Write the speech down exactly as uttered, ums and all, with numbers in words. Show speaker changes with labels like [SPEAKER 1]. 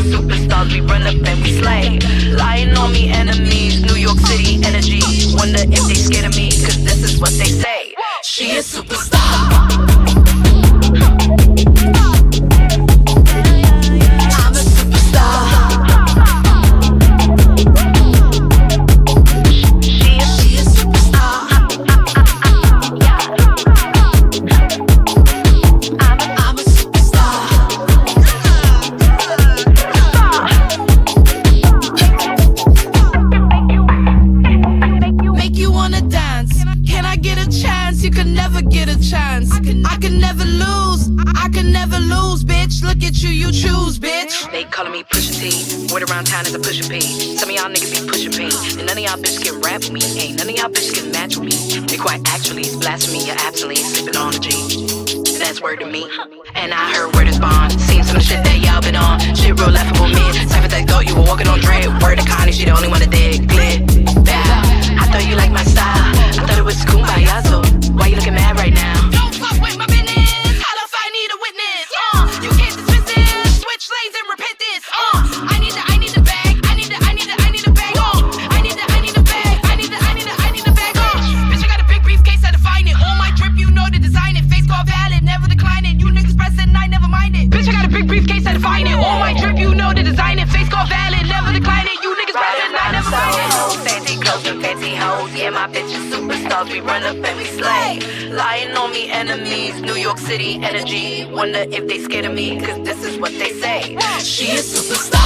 [SPEAKER 1] superstars, we run up and we slay. Lying on me, enemies, New York City energy. Wonder if they scared of me, cause this is what they say. She a superstar. I'm a superstar. She a, she a superstar. I'm a, I'm a superstar. Make you wanna dance. Can I get a chance? You can never get a chance. I can, I can never lose. I can never lose, bitch. Look at you, you choose, bitch. They calling me Pusha T. Word around town is a Pusha P. Some of y'all niggas be pushing me, and none of y'all bitches can rap with me. Ain't none of y'all bitches can match with me. They quite actually is blasphemy. You're absolutely sleeping on the G. And that's word to me. And I heard word is bond. Seen some shit that y'all been on. Shit real laughable mid. Cypher that thought you were walking on dread. Word to Connie, she the only one that did. Glit. Bad. I thought you liked my style. I thought it was kumbaya, so why you looking mad right now? Don't fuck with my business. How if I need a witness? Uh, you can't dismiss this. Switch lanes and repent this. Uh, I need the, I need the bag. I need the, I need the, I need the bag. Uh, I need the, I need the bag. I need the, I need the, I need the bag. Uh, bitch, I got a big briefcase, I define it. On my drip, you know to design it. Face call valid, never decline it. You niggas press it and I never mind it. Bitch, I got a big briefcase, I define it. On my drip, you know to design it. Face call valid, never decline it. You niggas press it and I never mind it. Fancy clothes and fancy hoes. Yeah, my bitches superstars. We run up and we slay. Lying on me, enemies, New York City energy. Wonder if they scared of me, cause this is what they say. She a superstar.